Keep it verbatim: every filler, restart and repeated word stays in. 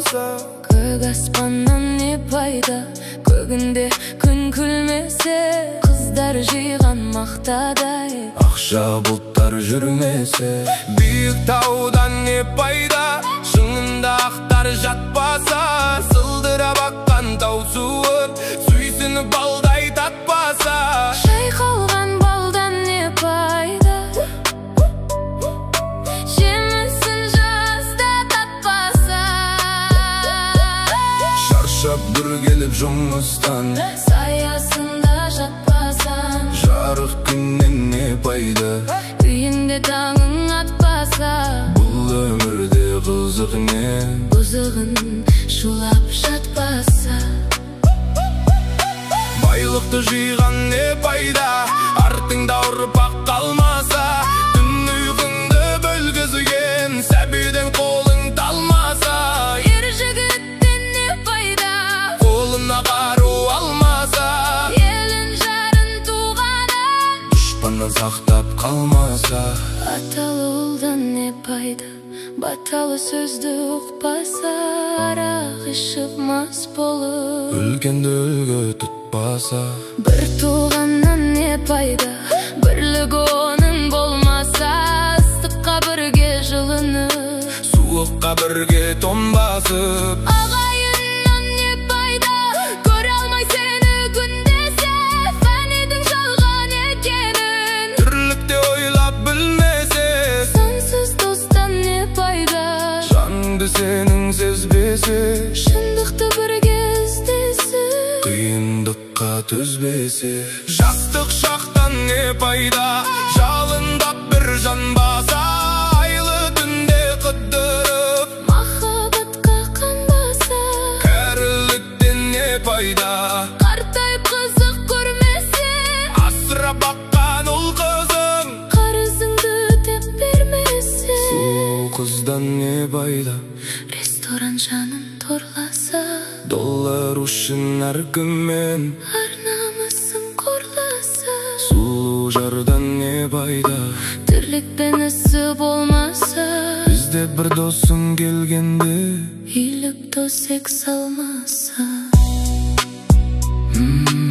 болса. Көк аспаннан не пайда, көгінде күн күлмесе, қыздар жиған мақтадай Ақша бұлттар жүрмесе. Биік таудан не пайда, шыңында ақтар жатпаса. Сылдырап аққан тау суын сүйсініп балдай татпаса. Шайқалған балдан не пайда, жемісін жазда татпаса. Шаршап бір келіп жұмыстан, саясында жатпасан. Жарық күннен не пайда, үйінде таңың атпаса. бұл өмірде қызық не, бұзығын шулап жатпаса. Байлықты жиған не пайда, артыңда ұрпақ қалмаса. Түн ұйқыңды бөлгізген сәбиден қолың талмаса. Ер жігіттен не пайда, Қолына қару алмаса. елін жарын туғанын Дұшпаннан сақтап қалмаса. аталы ұлдан не пайда, баталы сөзді ұқпаса. Арақ ішіп мас болып Үлкенді үлгі тұтпаса. бір туғаннан не пайда, бірлік оның болмаса. Ыстыққа бірге жылынып, Суыққа бірге тоңбасып. ағайыннан не пайда, көре алмай сені күндесе. Фәнидің жалған екенін Тірлікте ойлап білмесе. сансыз достан не пайда, Жанды сенің сезбесе. шындықты бірге іздесе. Қиындыққа төзбесе. Жастық шақтан не пайда, жалындап бір жан баса. Айлы түнде қыдырып, Махаббатқа қанбаса. кәріліктен не пайда, Қартайып қызық көрмесе. асырап баққан ұл қызың, Қарызыңды өтеп бермесе. сұлу қыздан не пайда, Ресторан жанын торласа. доллар үшін әркіммен ар намысын қорласа. сұлу жардан не пайда, Тірлікпен ісі болмаса. бізде бір досың келгенде Үйлік төсек салмаса. Hmm.